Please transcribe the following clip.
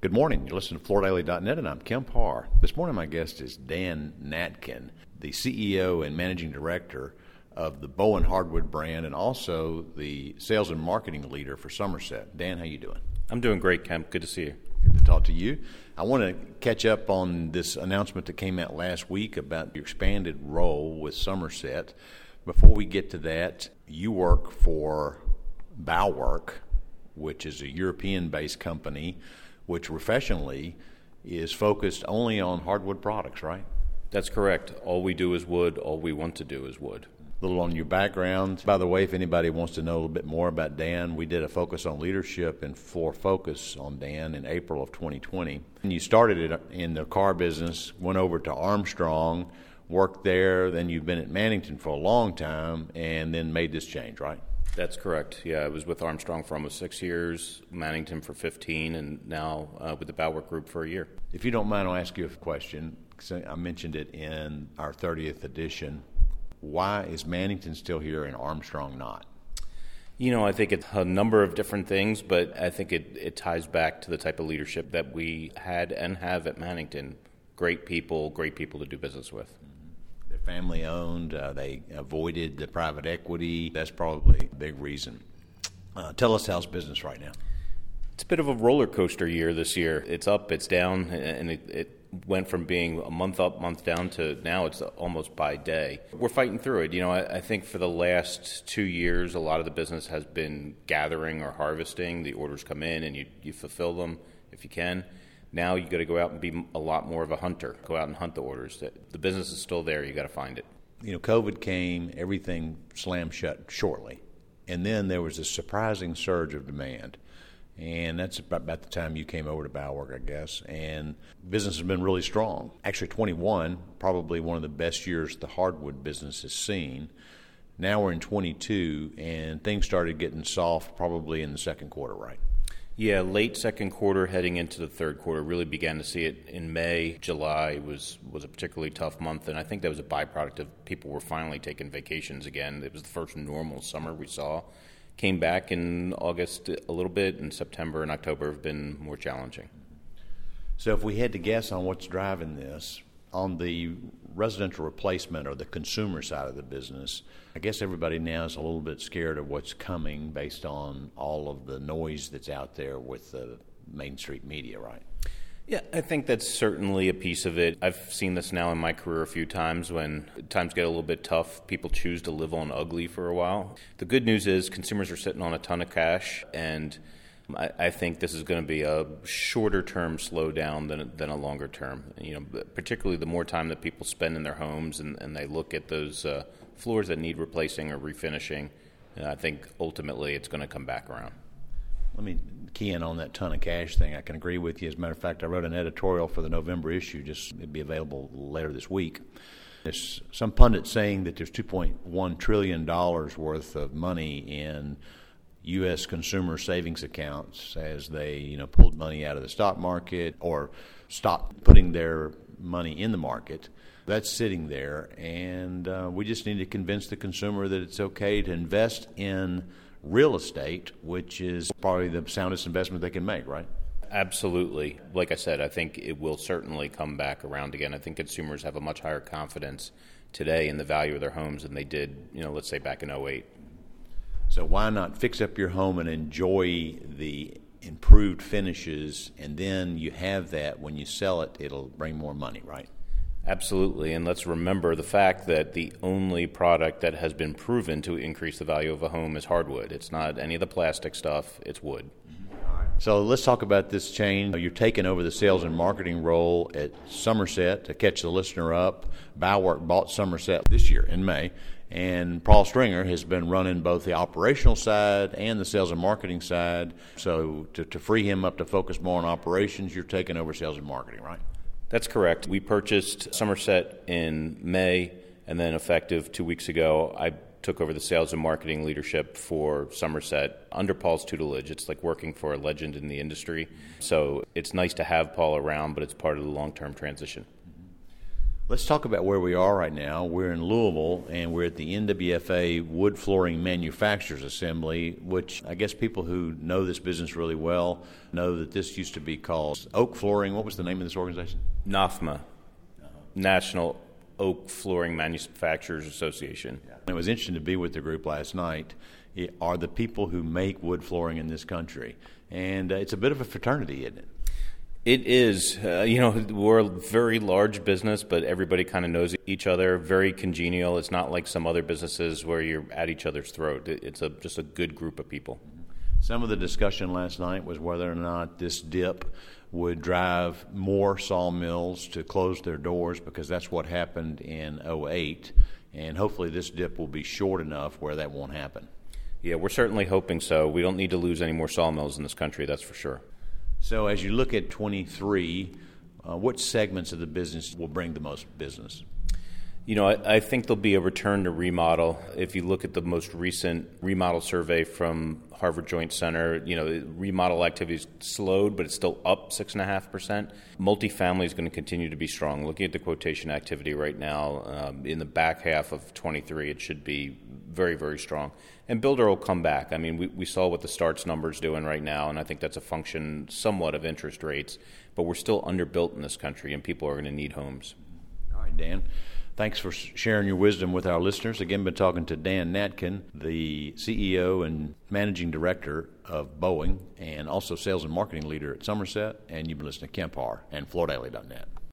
Good morning. You're listening to FloorDaily.net, and I'm Kemp Harr. This morning, my guest is Dan Natkin, the CEO and Managing Director of the Bowen Hardwood brand and also the Sales and Marketing Leader for Somerset. Dan, how you doing? I'm doing great, Kemp. Good to see you. Good to talk to you. I want to catch up on this announcement that came out last week about your expanded role with Somerset. Before we get to that, you work for Bauwerk, which is a European-based company, which professionally is focused only on hardwood products, right? That's correct. All we do is wood. All we want to do is wood. A little on your background. By the way, if anybody wants to know a little bit more about Dan, we did a focus on leadership and Floor Focus on Dan in April of 2020. And you started it in the car business, went over to Armstrong, worked there, then you've been at Mannington for a long time, and then made this change, right? That's correct. Yeah, I was with Armstrong for almost 6 years, Mannington for 15, and now with the Bauwerk Group for a year. If you don't mind, I'll ask you a question. I mentioned it in our 30th edition. Why is Mannington still here and Armstrong not? You know, I think it's a number of different things, but I think it ties back to the type of leadership that we had and have at Mannington. Great people to do business with. They're family owned. They avoided the private equity. That's probably a big reason. Tell us how's business right now. It's a bit of a roller coaster year this year. It's up, it's down, and it went from being a month up, month down to now it's almost by day. We're fighting through it. You know, I think for the last 2 years, a lot of the business has been gathering or harvesting. The orders come in and you fulfill them if you can. Now you got to go out and be a lot more of a hunter. Go out and hunt the orders. The business is still there. You got to find it. You know, COVID came, everything slammed shut shortly. And then there was a surprising surge of demand. And that's about the time you came over to Bauwerk, I guess. And business has been really strong. Actually, 21, probably one of the best years the hardwood business has seen. Now we're in 22, and things started getting soft probably in the second quarter, right? Yeah, late second quarter heading into the third quarter. Really began to see it in May. July was a particularly tough month, and I think that was a byproduct of people were finally taking vacations again. It was the first normal summer we saw. Came back in August a little bit, and September and October have been more challenging. So if we had to guess on what's driving this, on the residential replacement or the consumer side of the business, I guess everybody now is a little bit scared of what's coming based on all of the noise that's out there with the Main Street media, right? Yeah, I think that's certainly a piece of it. I've seen this now in my career a few times. When times get a little bit tough, people choose to live on ugly for a while. The good news is consumers are sitting on a ton of cash, and I think this is going to be a shorter-term slowdown than a longer term. You know, particularly the more time that people spend in their homes and they look at those floors that need replacing or refinishing, I think ultimately it's going to come back around. Let me key in on that ton of cash thing. I can agree with you. As a matter of fact, I wrote an editorial for the November issue. It'll be available later this week. There's some pundits saying that there's $2.1 trillion worth of money in U.S. consumer savings accounts as they, pulled money out of the stock market or stopped putting their money in the market. That's sitting there, and we just need to convince the consumer that it's okay to invest in real estate, which is probably the soundest investment they can make, right? Absolutely. Like I said, I think it will certainly come back around again. I think consumers have a much higher confidence today in the value of their homes than they did, let's say back in 2008. So why not fix up your home and enjoy the improved finishes, and then you have that when you sell it, it'll bring more money, right? Absolutely, and let's remember the fact that the only product that has been proven to increase the value of a home is hardwood. It's not any of the plastic stuff, it's wood. So let's talk about this change. You're taking over the sales and marketing role at Somerset. To catch the listener up, Bauwerk bought Somerset this year in May, and Paul Stringer has been running both the operational side and the sales and marketing side. So to free him up to focus more on operations, you're taking over sales and marketing, right? That's correct. We purchased Somerset in May, and then effective 2 weeks ago, I took over the sales and marketing leadership for Somerset under Paul's tutelage. It's like working for a legend in the industry. So it's nice to have Paul around, but it's part of the long-term transition. Let's talk about where we are right now. We're in Louisville, and we're at the NWFA Wood Flooring Manufacturers Assembly, which I guess people who know this business really well know that this used to be called Oak Flooring. What was the name of this organization? NOFMA, National Oak Flooring Manufacturers Association. It was interesting to be with the group last night. Are the people who make wood flooring in this country. And it's a bit of a fraternity, isn't it? It is. We're a very large business, but everybody kind of knows each other, very congenial. It's not like some other businesses where you're at each other's throat. It's just a good group of people. Some of the discussion last night was whether or not this dip would drive more sawmills to close their doors, because that's what happened in '08, and hopefully this dip will be short enough where that won't happen. Yeah, we're certainly hoping so. We don't need to lose any more sawmills in this country, that's for sure. So as you look at 23, what segments of the business will bring the most business? I think there'll be a return to remodel. If you look at the most recent remodel survey from Harvard Joint Center, remodel activity's slowed, but it's still up 6.5%. Multifamily is going to continue to be strong. Looking at the quotation activity right now, in the back half of 23, it should be very, very strong. And builder will come back. I mean, we saw what the starts numbers doing right now, and I think that's a function somewhat of interest rates. But we're still underbuilt in this country, and people are going to need homes. All right, Dan. Thanks for sharing your wisdom with our listeners. Again, been talking to Dan Natkin, the CEO and Managing Director of Boeing, and also Sales and Marketing Leader at Somerset. And you've been listening to Kemp Harr and FloorDaily.net.